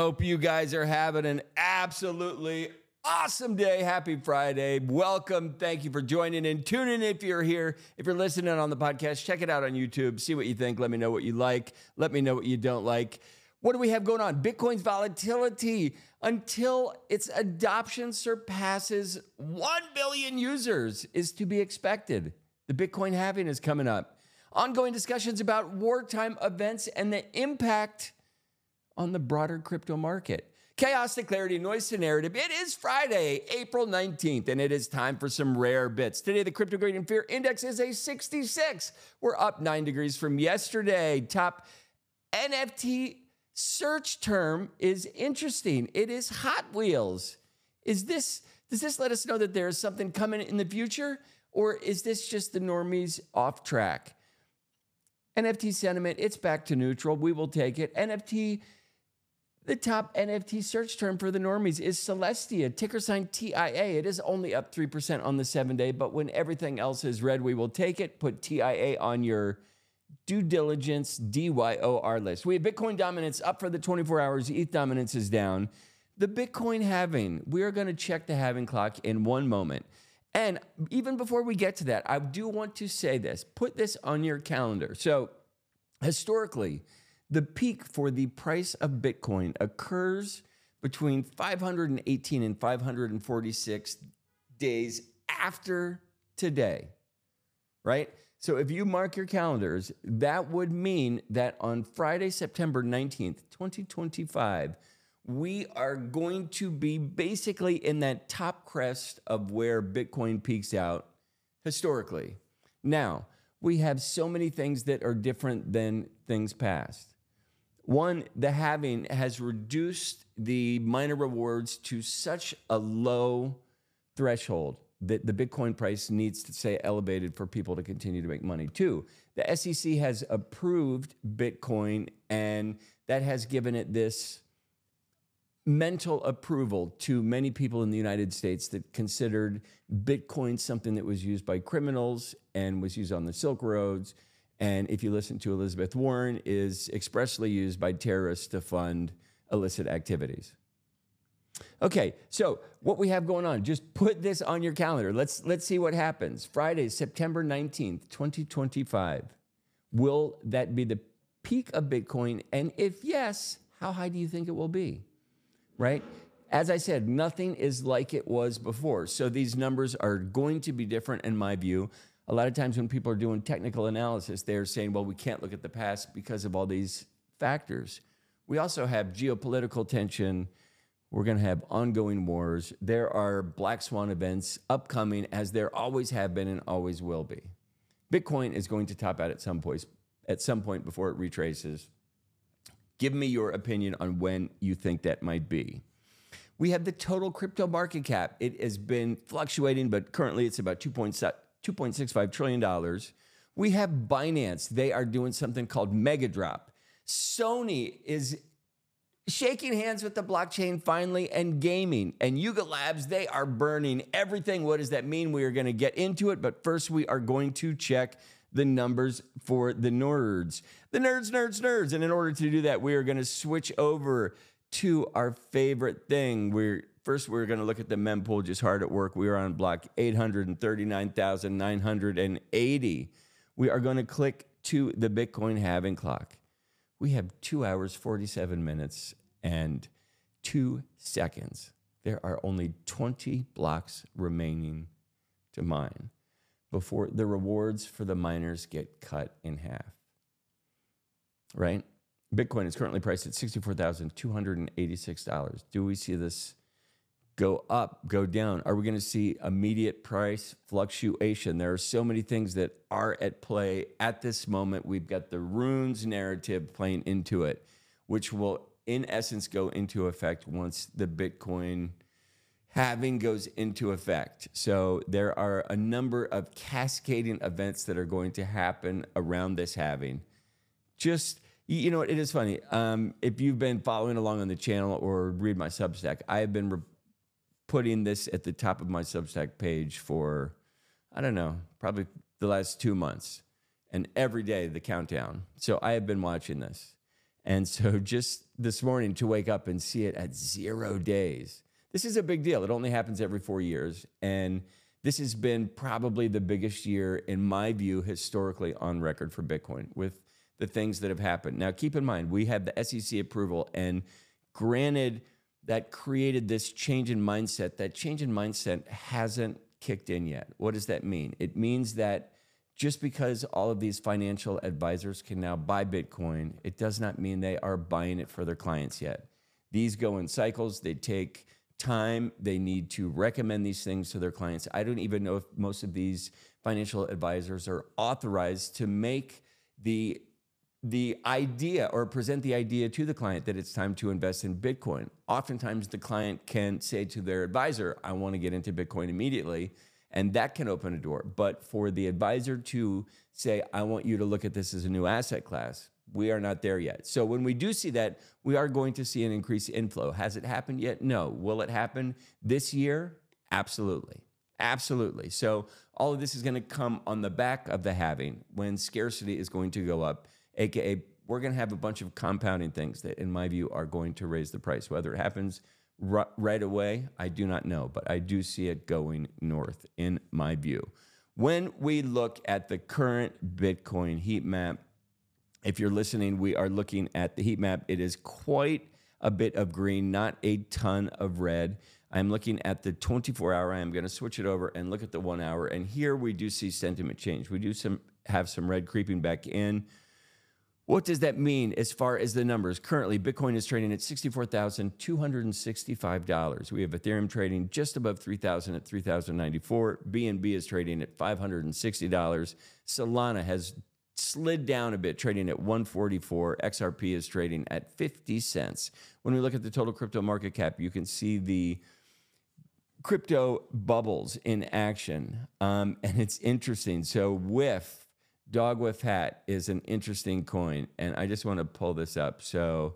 hope you guys are having an absolutely awesome day. Happy Friday. Welcome. Thank you for joining in. Tune in if you're here. If you're listening on the podcast, check it out on YouTube. See what you think. Let me know what you like. Let me know what you don't like. What do we have going on? Bitcoin's volatility until its adoption surpasses 1 billion users is to be expected. The Bitcoin halving is coming up. Ongoing discussions about wartime events and the impact on the broader crypto market. Chaos to clarity, noise to narrative. It is Friday, April 19th, and it is time for some rare bits. Today, the Crypto Greed and Fear Index is a 66. We're up 9 degrees from yesterday. Top NFT search term is interesting. It is Hot Wheels. Does this let us know that there is something coming in the future, or is this just the normies off track? NFT sentiment, it's back to neutral. We will take it. The top NFT search term for the normies is Celestia, ticker sign TIA. It is only up 3% on the 7-day, but when everything else is red, we will take it. Put TIA on your due diligence DYOR list. We have Bitcoin dominance up for the 24 hours. ETH dominance is down. The Bitcoin halving, we are going to check the halving clock in one moment. And even before we get to that, I do want to say this. Put this on your calendar. So historically, the peak for the price of Bitcoin occurs between 518 and 546 days after today, right? So if you mark your calendars, that would mean that on Friday, September 19th, 2025, we are going to be basically in that top crest of where Bitcoin peaks out historically. Now, we have so many things that are different than things past. One, the halving has reduced the miner rewards to such a low threshold that the Bitcoin price needs to stay elevated for people to continue to make money. Two, the SEC has approved Bitcoin, and that has given it this mental approval to many people in the United States that considered Bitcoin something that was used by criminals and was used on the Silk Roads. And if you listen to Elizabeth Warren, is expressly used by terrorists to fund illicit activities. Okay, so what we have going on, just put this on your calendar. Let's see what happens. Friday, September 19th, 2025. Will that be the peak of Bitcoin? And if yes, how high do you think it will be? Right? As I said, nothing is like it was before. So these numbers are going to be different in my view. A lot of times when people are doing technical analysis, they're saying, well, we can't look at the past because of all these factors. We also have geopolitical tension. We're going to have ongoing wars. There are black swan events upcoming, as there always have been and always will be. Bitcoin is going to top out at some point before it retraces. Give me your opinion on when you think that might be. We have the total crypto market cap. It has been fluctuating, but currently it's about $2.65 trillion. We have Binance. They are doing something called Mega Drop. Sony is shaking hands with the blockchain finally, and gaming. And Yuga Labs, they are burning everything. What does that mean? We are going to get into it, but first we are going to check the numbers for the nerds. The nerds. And in order to do that, we are going to switch over to our favorite thing. We're going to look at the mempool just hard at work. We are on block 839,980. We are going to click to the Bitcoin halving clock. We have 2 hours, 47 minutes, and 2 seconds. There are only 20 blocks remaining to mine before the rewards for the miners get cut in half, right? Bitcoin is currently priced at $64,286. Do we see this go up, go down? Are we going to see immediate price fluctuation? There are so many things that are at play at this moment. We've got the runes narrative playing into it, which will, in essence, go into effect once the Bitcoin halving goes into effect. So there are a number of cascading events that are going to happen around this halving. Just, you know what, it is funny. If you've been following along on the channel or read my Substack, I have been putting this at the top of my Substack page for, I don't know, probably the last 2 months. And every day, the countdown. So I have been watching this. And so just this morning to wake up and see it at 0 days, this is a big deal. It only happens every 4 years. And this has been probably the biggest year, in my view, historically on record for Bitcoin with the things that have happened. Now, keep in mind, we have the SEC approval, and granted, that created this change in mindset. That change in mindset hasn't kicked in yet. What does that mean? It means that just because all of these financial advisors can now buy Bitcoin, it does not mean they are buying it for their clients yet. These go in cycles. They take time. They need to recommend these things to their clients. I don't even know if most of these financial advisors are authorized to make the idea or present the idea to the client that it's time to invest in Bitcoin. Oftentimes the client can say to their advisor, I want to get into Bitcoin immediately, and that can open a door. But for the advisor to say, I want you to look at this as a new asset class, we are not there yet. So when we do see that, we are going to see an increased inflow. Has it happened yet? No. Will it happen this year? Absolutely. Absolutely. So all of this is going to come on the back of the halving, when scarcity is going to go up, AKA we're going to have a bunch of compounding things that, in my view, are going to raise the price. Whether it happens right away, I do not know, but I do see it going north, in my view. When we look at the current Bitcoin heat map, if you're listening, we are looking at the heat map. It is quite a bit of green, not a ton of red. I'm looking at the 24-hour. I'm going to switch it over and look at the 1 hour. And here we do see sentiment change. We do have some red creeping back in. What does that mean as far as the numbers? Currently, Bitcoin is trading at $64,265. We have Ethereum trading just above $3,000 at $3,094. BNB is trading at $560. Solana has slid down a bit, trading at $144. XRP is trading at 50 cents. When we look at the total crypto market cap, you can see the crypto bubbles in action. And it's interesting. So Dog with Hat is an interesting coin, and I just want to pull this up. So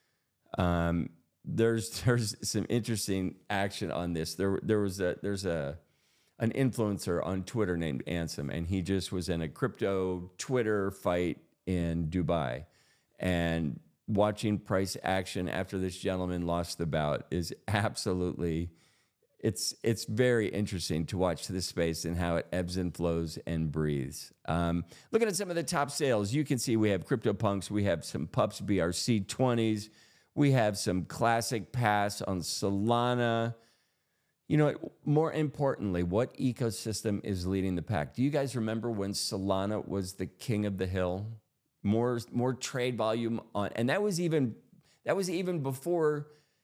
there's some interesting action on this. There's an influencer on Twitter named Ansem, and he just was in a crypto Twitter fight in Dubai, and watching price action after this gentleman lost the bout is absolutely. It's very interesting to watch this space and how it ebbs and flows and breathes. Looking at some of the top sales, you can see we have CryptoPunks, we have some Pups BRC20s, we have some Classic Pass on Solana. You know, more importantly, what ecosystem is leading the pack? Do you guys remember when Solana was the king of the hill? More trade volume on, and that was even before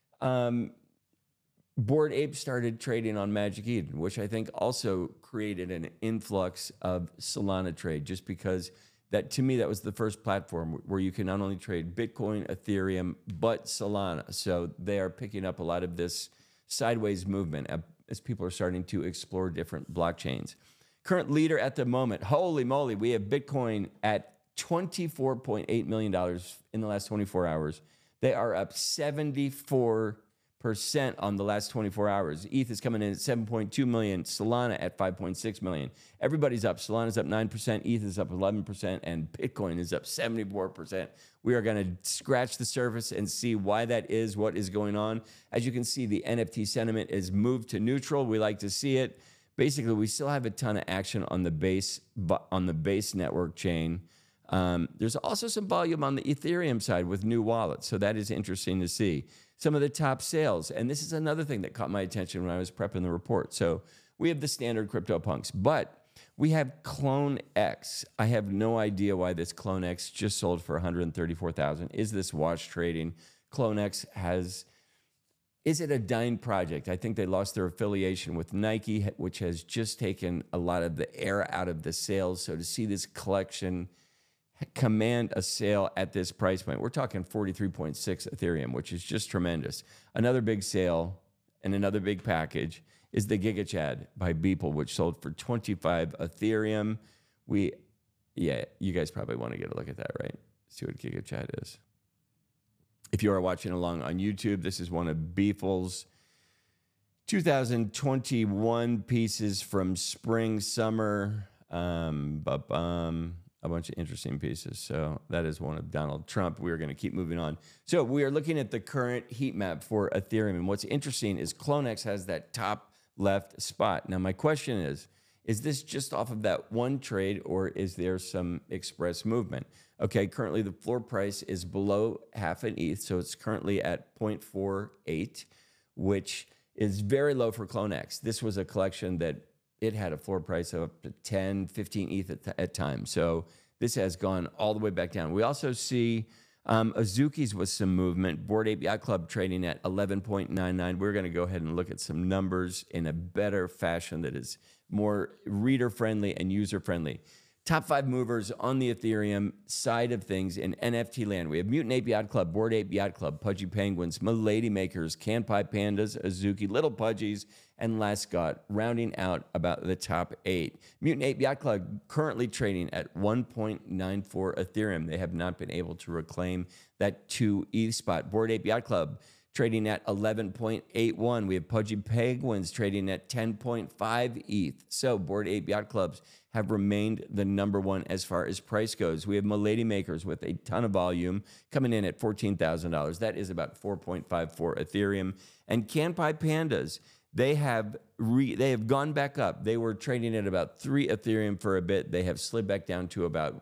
Bored Ape started trading on Magic Eden, which I think also created an influx of Solana trade, just because that, to me, that was the first platform where you can not only trade Bitcoin, Ethereum, but Solana. So they are picking up a lot of this sideways movement as people are starting to explore different blockchains. Current leader at the moment, holy moly, we have Bitcoin at $24.8 million in the last 24 hours. They are up 74% on the last 24 hours. ETH is coming in at 7.2 million, Solana at 5.6 million. Everybody's up. Solana's up 9%, ETH is up 11%, and Bitcoin is up 74%. We are going to scratch the surface and see why that is, what is going on. As you can see, the NFT sentiment is moved to neutral. We like to see it. Basically, we still have a ton of action on the base network chain. There's also some volume on the Ethereum side with new wallets, so that is interesting to see. Some of the top sales, and this is another thing that caught my attention when I was prepping the report. So we have the standard CryptoPunks, but we have Clone X. I have no idea why this Clone X just sold for $134,000. Is this wash trading? Clone X is it a dying project? I think they lost their affiliation with Nike, which has just taken a lot of the air out of the sales. So to see this collection command a sale at this price point, we're talking 43.6 Ethereum, which is just tremendous. Another big sale and another big package is the GigaChad by Beeple, which sold for 25 Ethereum. You guys probably want to get a look at that, right? See what GigaChad is. If you are watching along on YouTube, this is one of Beeple's 2021 pieces from spring, summer. a bunch of interesting pieces. So that is one of Donald Trump. We're going to keep moving on. So we are looking at the current heat map for Ethereum. And what's interesting is CloneX has that top left spot. Now, my question is this just off of that one trade, or is there some express movement? Okay, currently the floor price is below half an ETH, so it's currently at 0.48, which is very low for CloneX. This was a collection that it had a floor price of up to 10, 15 ETH at times. So this has gone all the way back down. We also see Azuki's with some movement. Bored Ape Yacht Club trading at 11.99. We're going to go ahead and look at some numbers in a better fashion that is more reader-friendly and user-friendly. Top 5 movers on the Ethereum side of things in NFT land. We have Mutant Ape Yacht Club, Bored Ape Yacht Club, Pudgy Penguins, Milady Makers, Canpie Pandas, Azuki, Little Pudgies, and Lascott, rounding out about the top 8. Mutant Ape Yacht Club currently trading at 1.94 Ethereum. They have not been able to reclaim that 2 ETH spot. Bored Ape Yacht Club trading at 11.81. We have Pudgy Penguins trading at 10.5 ETH. So Bored Ape Yacht Clubs have remained the number one as far as price goes. We have Milady Makers with a ton of volume coming in at $14,000. That is about 4.54 Ethereum. And Canpie Pandas, they have gone back up. They were trading at about 3 Ethereum for a bit. They have slid back down to about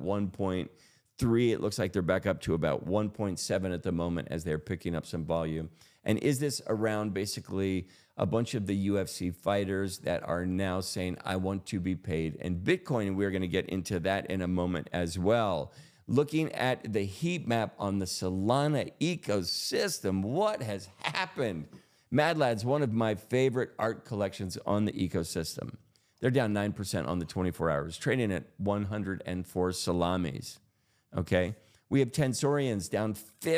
1.3. It looks like they're back up to about 1.7 at the moment as they're picking up some volume. And is this around basically a bunch of the UFC fighters that are now saying, I want to be paid in Bitcoin? And we're going to get into that in a moment as well. Looking at the heat map on the Solana ecosystem, what has happened? Mad Lads, one of my favorite art collections on the ecosystem. They're down 9% on the 24 hours, trading at 104 salamis. Okay. We have Tensorians down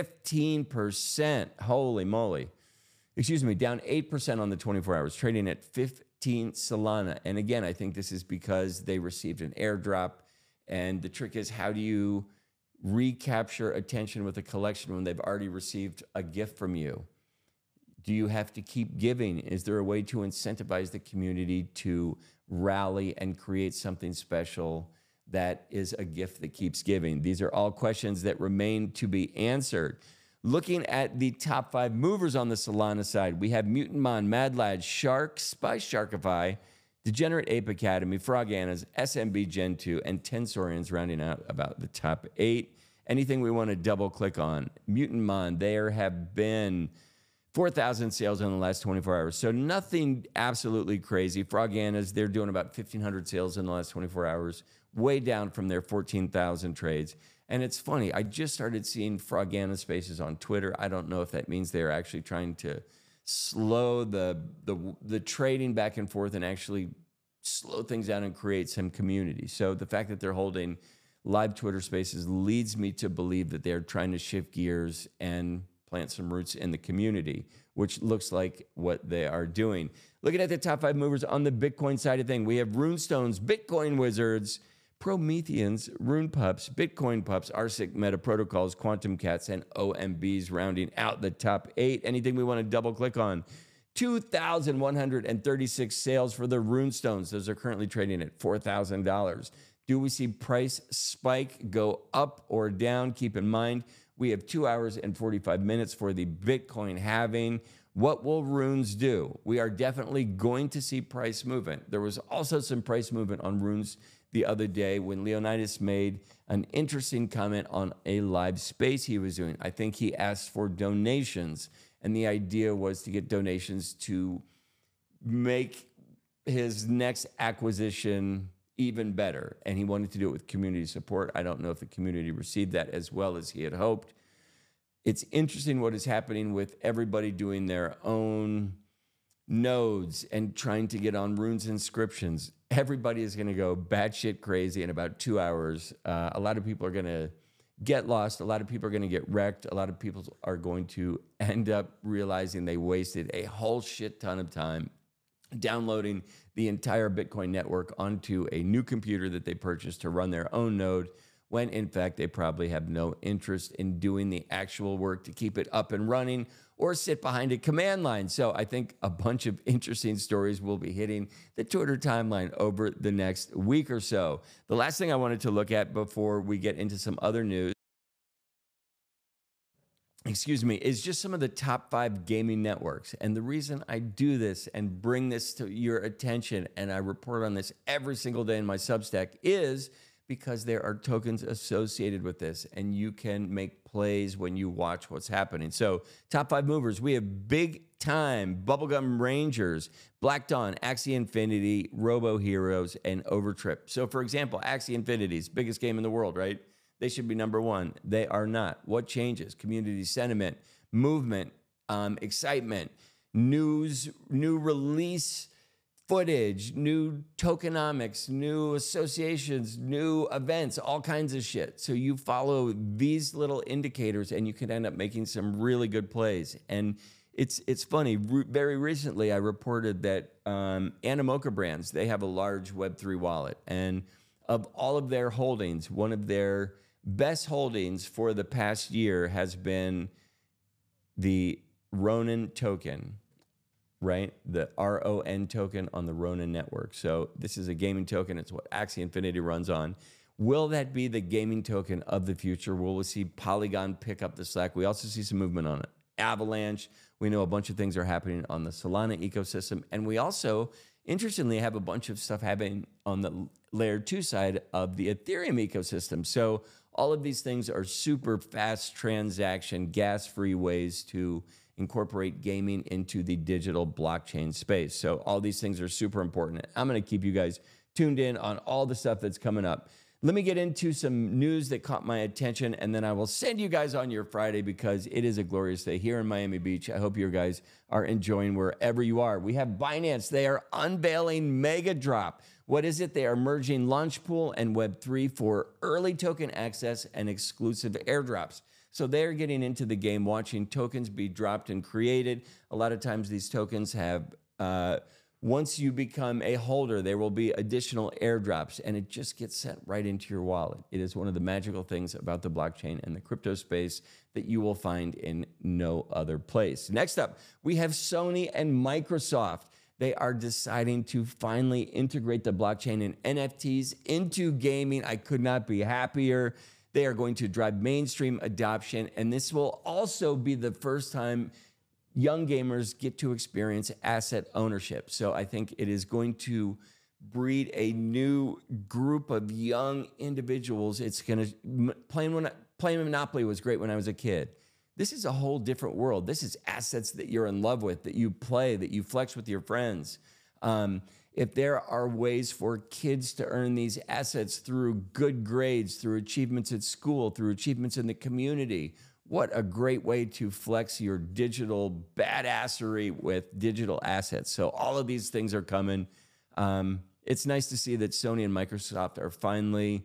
15%. Holy moly. Excuse me, down 8% on the 24 hours, trading at 15 Solana. And again, I think this is because they received an airdrop. And the trick is, how do you recapture attention with a collection when they've already received a gift from you? Do you have to keep giving? Is there a way to incentivize the community to rally and create something special that is a gift that keeps giving? These are all questions that remain to be answered. Looking at the top 5 movers on the Solana side, we have Mutant Mon, Mad Lad, Sharks by Sharkify, Degenerate Ape Academy, Froganas, SMB Gen 2, and Tensorians rounding out about the top 8. Anything we want to double click on? Mutant Mon, there have been 4,000 sales in the last 24 hours. So nothing absolutely crazy. Froganas, they're doing about 1,500 sales in the last 24 hours, way down from their 14,000 trades. And it's funny, I just started seeing Frogana spaces on Twitter. I don't know if that means they're actually trying to slow the trading back and forth and actually slow things down and create some community. So the fact that they're holding live Twitter spaces leads me to believe that they're trying to shift gears and plant some roots in the community, which looks like what they are doing. Looking at the top 5 movers on the Bitcoin side of things, we have Runestones, Bitcoin Wizards, Prometheans, Rune Pups, Bitcoin Pups, RSIC Meta Protocols, Quantum Cats, and OMBs rounding out the top 8. Anything we want to double click on? 2,136 sales for the Runestones. Those are currently trading at $4,000. Do we see price spike go up or down? Keep in mind, we have 2 hours and 45 minutes for the Bitcoin halving. What will runes do? We are definitely going to see price movement. There was also some price movement on runes the other day when Leonidas made an interesting comment on a live space he was doing. I think he asked for donations, and the idea was to get donations to make his next acquisition even better. And he wanted to do it with community support. I don't know if the community received that as well as he had hoped. It's interesting what is happening with everybody doing their own nodes and trying to get on runes inscriptions. Everybody is going to go batshit crazy in about 2 hours. A lot of people are going to get lost. A lot of people are going to get wrecked. A lot of people are going to end up realizing they wasted a whole shit ton of time downloading the entire Bitcoin network onto a new computer that they purchased to run their own node, when in fact they probably have no interest in doing the actual work to keep it up and running or sit behind a command line. So I think a bunch of interesting stories will be hitting the Twitter timeline over the next week or so. The last thing I wanted to look at before we get into some other news, is just some of the top 5 gaming networks. And the reason I do this and bring this to your attention, and I report on this every single day in my Substack, is because there are tokens associated with this, and you can make plays when you watch what's happening. So top 5 movers, we have Big Time, Bubblegum Rangers, Black Dawn, Axie Infinity, Robo Heroes, and Overtrip. So for example, Axie Infinity's biggest game in the world, right? They should be number 1. They are not. What changes? Community sentiment, movement, excitement, news, new release footage, new tokenomics, new associations, new events, all kinds of shit. So you follow these little indicators and you can end up making some really good plays. And it's funny. Very recently, I reported that Animoca Brands, they have a large Web3 wallet. And of all of their holdings, one of their best holdings for the past year has been the Ronin token, right? The RON token on the Ronin network. So this is a gaming token. It's what Axie Infinity runs on. Will that be the gaming token of the future? Will we see Polygon pick up the slack? We also see some movement on it. Avalanche. We know a bunch of things are happening on the Solana ecosystem. And we also, interestingly, have a bunch of stuff happening on the layer 2 side of the Ethereum ecosystem. So all of these things are super fast transaction, gas-free ways to incorporate gaming into the digital blockchain space. So all these things are super important. I'm going to keep you guys tuned in on all the stuff that's coming up. Let me get into some news that caught my attention, and then I will send you guys on your Friday because it is a glorious day here in Miami Beach. I hope you guys are enjoying wherever you are. We have Binance. They are unveiling Mega Drop. What is it? They are merging Launchpool and Web3 for early token access and exclusive airdrops. So they're getting into the game, watching tokens be dropped and created. A lot of times these tokens have, once you become a holder, there will be additional airdrops, and it just gets sent right into your wallet. It is one of the magical things about the blockchain and the crypto space that you will find in no other place. Next up, we have Sony and Microsoft. They are deciding to finally integrate the blockchain and NFTs into gaming. I could not be happier. They are going to drive mainstream adoption, and this will also be the first time young gamers get to experience asset ownership. So I think it is going to breed a new group of young individuals. It's going to, playing Monopoly was great when I was a kid. This is a whole different world. This is assets that you're in love with, that you play, that you flex with your friends. If there are ways for kids to earn these assets through good grades, through achievements at school, through achievements in the community, what a great way to flex your digital badassery with digital assets. So all of these things are coming. It's nice to see that Sony and Microsoft are finally,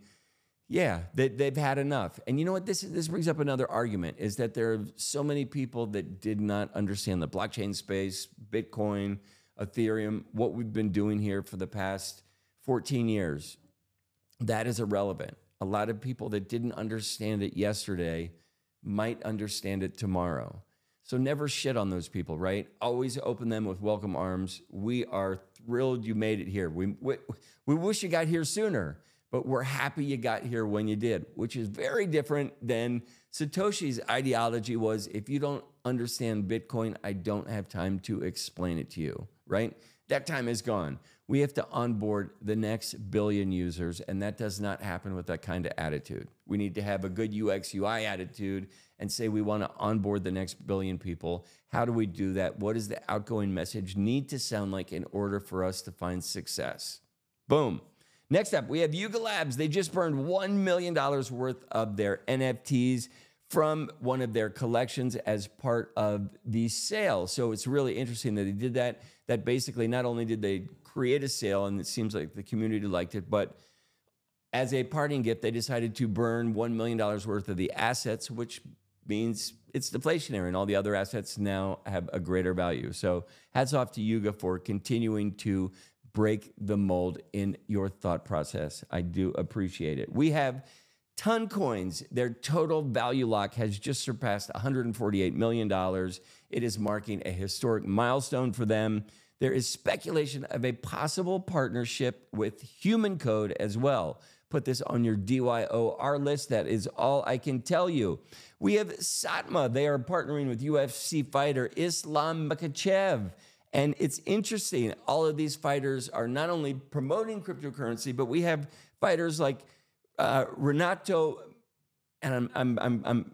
they've had enough. And you know what? This brings up another argument, is that there are so many people that did not understand the blockchain space, Bitcoin, Ethereum, what we've been doing here for the past 14 years. That is irrelevant. A lot of people that didn't understand it yesterday might understand it tomorrow. So never shit on those people, right? Always open them with welcome arms. We are thrilled you made it here. We wish you got here sooner, but we're happy you got here when you did, which is very different than Satoshi's ideology was, if you don't understand Bitcoin, I don't have time to explain it to you, right? That time is gone. We have to onboard the next billion users, and that does not happen with that kind of attitude. We need to have a good UX UI attitude and say we want to onboard the next billion people. How do we do that? What does the outgoing message need to sound like in order for us to find success? Boom. Next up, we have Yuga Labs. They just burned $1 million worth of their NFTs from one of their collections as part of the sale. So it's really interesting that they did that. That basically not only did they create a sale, and it seems like the community liked it, but as a parting gift, they decided to burn $1 million worth of the assets, which means it's deflationary, and all the other assets now have a greater value. So hats off to Yuga for continuing to break the mold in your thought process. I do appreciate it. We have Toncoins, their total value lock has just surpassed $148 million. It is marking a historic milestone for them. There is speculation of a possible partnership with Human Code as well. Put this on your DYOR list. That is all I can tell you. We have Satma. They are partnering with UFC fighter Islam Makhachev. And it's interesting. All of these fighters are not only promoting cryptocurrency, but we have fighters like Renato, and I'm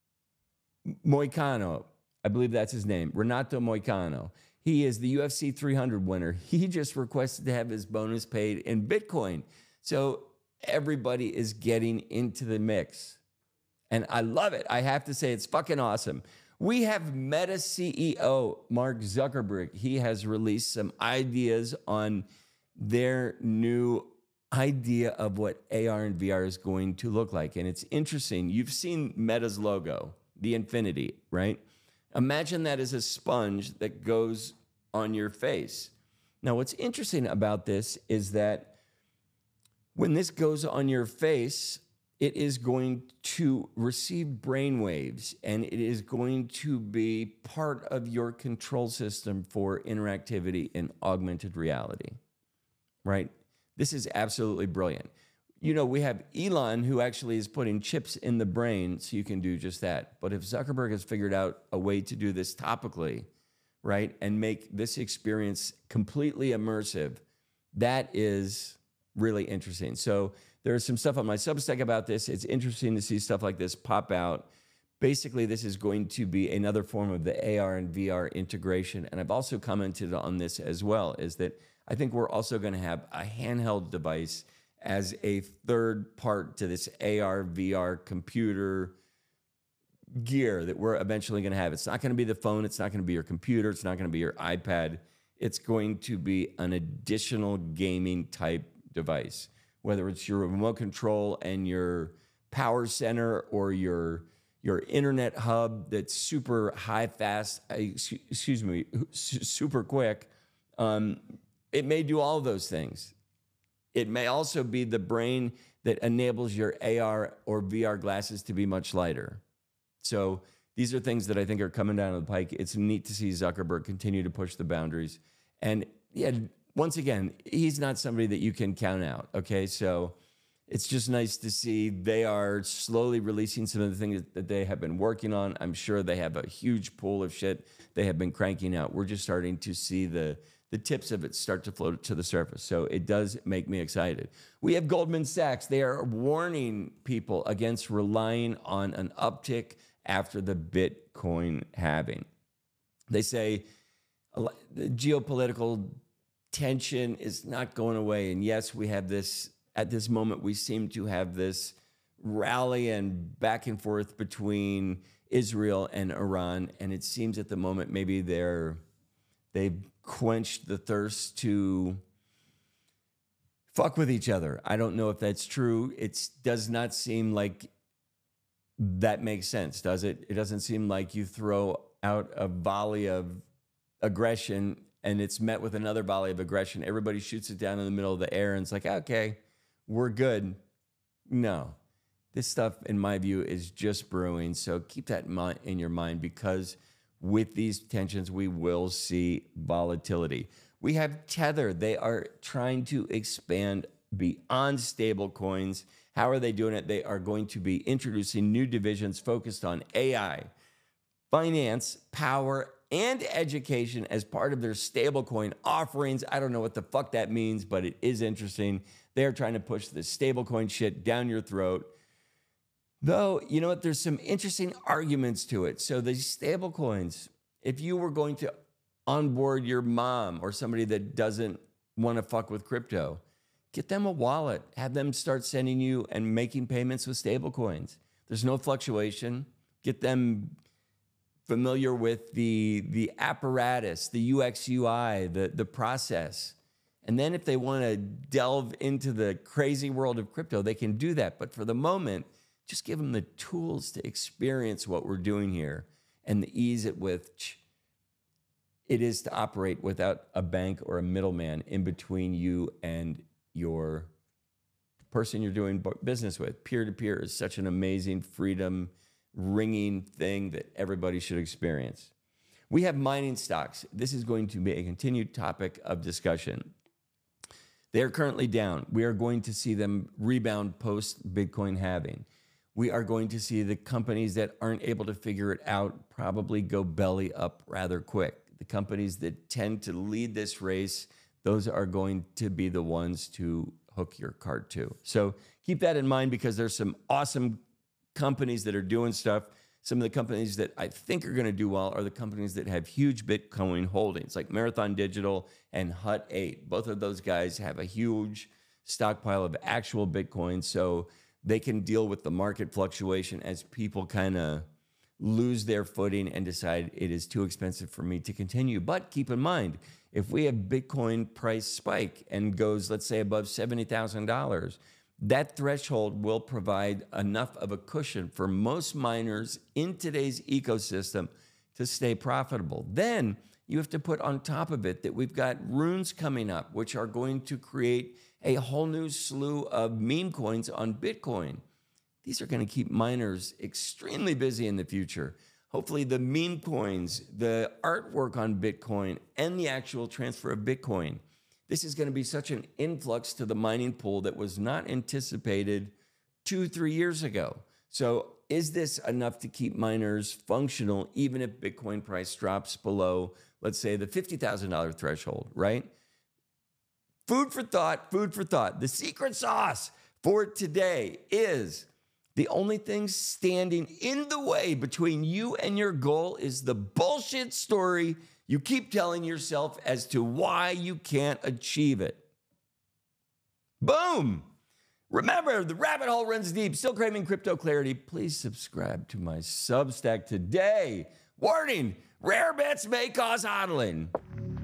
Moicano. I believe that's his name, Renato Moicano. He is the UFC 300 winner. He just requested to have his bonus paid in Bitcoin. So everybody is getting into the mix. And I love it. I have to say, it's fucking awesome. We have Meta CEO Mark Zuckerberg. He has released some ideas on their new idea of what AR and VR is going to look like. And it's interesting. You've seen Meta's logo, the infinity, right? Imagine that as a sponge that goes on your face. Now, what's interesting about this is that when this goes on your face, it is going to receive brain waves, and it is going to be part of your control system for interactivity in augmented reality, right? This is absolutely brilliant. You know, we have Elon, who actually is putting chips in the brain so you can do just that. But if Zuckerberg has figured out a way to do this topically, right, and make this experience completely immersive, that is really interesting. So there's some stuff on my Substack about this. It's interesting to see stuff like this pop out. Basically, this is going to be another form of the AR and VR integration. And I've also commented on this as well, is that I think we're also going to have a handheld device as a third part to this AR, VR computer gear that we're eventually going to have. It's not going to be the phone. It's not going to be your computer. It's not going to be your iPad. It's going to be an additional gaming type device, whether it's your remote control and your power center or your internet hub that's super high, fast, super quick. It may do all of those things. It may also be the brain that enables your AR or VR glasses to be much lighter. So these are things that I think are coming down the pike. It's neat to see Zuckerberg continue to push the boundaries. And yeah, once again, he's not somebody that you can count out, okay? So it's just nice to see they are slowly releasing some of the things that they have been working on. I'm sure they have a huge pool of shit they have been cranking out. We're just starting to see the tips of it start to float to the surface. So it does make me excited. We have Goldman Sachs. They are warning people against relying on an uptick after the Bitcoin halving. They say the geopolitical tension is not going away. And yes, we have this, at this moment, we seem to have this rally and back and forth between Israel and Iran. And it seems at the moment, maybe they've quenched the thirst to fuck with each other. I don't know if that's true. It does not seem like that makes sense, does it? It doesn't seem like you throw out a volley of aggression and it's met with another volley of aggression. Everybody shoots it down in the middle of the air and it's like, okay, we're good. No, this stuff, in my view, is just brewing. So keep that in your mind, because with these tensions, we will see volatility. We have Tether. They are trying to expand beyond stable coins. How are they doing it? They are going to be introducing new divisions focused on AI, finance, power, and education as part of their stablecoin offerings. I don't know what the fuck that means, but it is interesting. They're trying to push the stablecoin shit down your throat. Though, you know what? There's some interesting arguments to it. So these stablecoins, if you were going to onboard your mom or somebody that doesn't want to fuck with crypto, get them a wallet. Have them start sending you and making payments with stablecoins. There's no fluctuation. Get them familiar with the apparatus, the UX, UI, the process. And then if they want to delve into the crazy world of crypto, they can do that. But for the moment, just give them the tools to experience what we're doing here and the ease at which it is to operate without a bank or a middleman in between you and your person you're doing business with. Peer-to-peer is such an amazing freedom ringing thing that everybody should experience. We have mining stocks. This is going to be a continued topic of discussion. They're currently down. We are going to see them rebound post Bitcoin halving. We are going to see the companies that aren't able to figure it out probably go belly up rather quick. The companies that tend to lead this race, those are going to be the ones to hook your cart to. So keep that in mind, because there's some awesome companies that are doing stuff. Some of the companies that I think are going to do well are the companies that have huge Bitcoin holdings, like Marathon Digital and Hut 8. Both of those guys have a huge stockpile of actual Bitcoin, so they can deal with the market fluctuation as people kind of lose their footing and decide it is too expensive for me to continue. But keep in mind, if we have Bitcoin price spike and goes, let's say, above $70,000, that threshold will provide enough of a cushion for most miners in today's ecosystem to stay profitable. Then you have to put on top of it that we've got runes coming up, which are going to create a whole new slew of meme coins on Bitcoin. These are going to keep miners extremely busy in the future. Hopefully the meme coins, the artwork on Bitcoin, and the actual transfer of Bitcoin. This is going to be such an influx to the mining pool that was not anticipated 2-3 years ago. So is this enough to keep miners functional even if Bitcoin price drops below, let's say, the $50,000 threshold, right? Food for thought, food for thought. The secret sauce for today is the only thing standing in the way between you and your goal is the bullshit story you keep telling yourself as to why you can't achieve it. Boom! Remember, the rabbit hole runs deep. Still craving crypto clarity? Please subscribe to my Substack today. Warning, rare bets may cause hodling.